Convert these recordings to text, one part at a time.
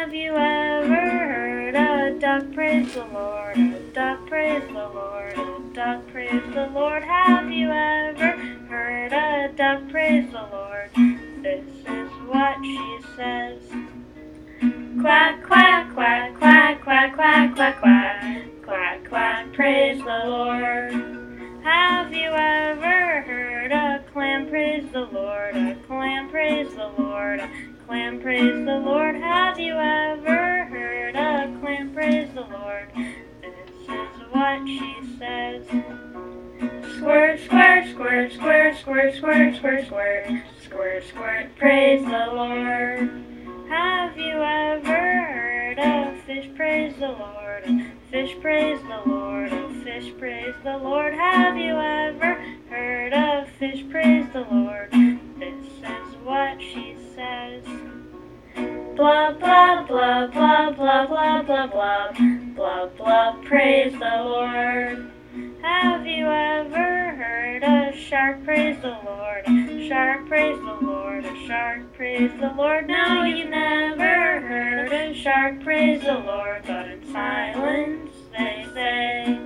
Have you ever heard a duck praise the Lord? A duck praise the Lord. A duck praise the Lord. Have you ever heard a duck praise the Lord? This is what she says. Quack, quack, quack, quack, quack, quack, quack, quack. Quack, quack, praise the Lord. Have you ever heard a clam praise the Lord? A clam praise the Lord. A clam praise the Lord. Have you ever heard a clam praise the Lord? This is what she says. Squirt, squirt, squirt, squirt, squirt, squirt, squirt, squirt, squirt, squirt, praise the Lord. Have you ever heard a fish praise the Lord? A fish praise the Lord. A fish praise the Lord. Have you ever heard a fish praise the Lord? This is what she says. Blah, blah, blah, blah, blah, blah, blah, blah, blah, blah, praise the Lord. Have you ever heard a shark praise the Lord? A shark praise the Lord. A shark praise the Lord. No, you've never heard a shark praise the Lord, but in silence they say.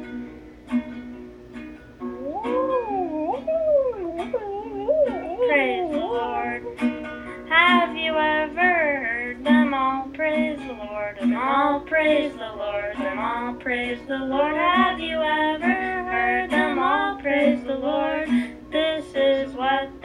Praise the Lord. Have you ever heard them all praise the Lord? Them all praise the Lord. Them all praise the Lord. Have you ever heard them all praise the Lord? This is what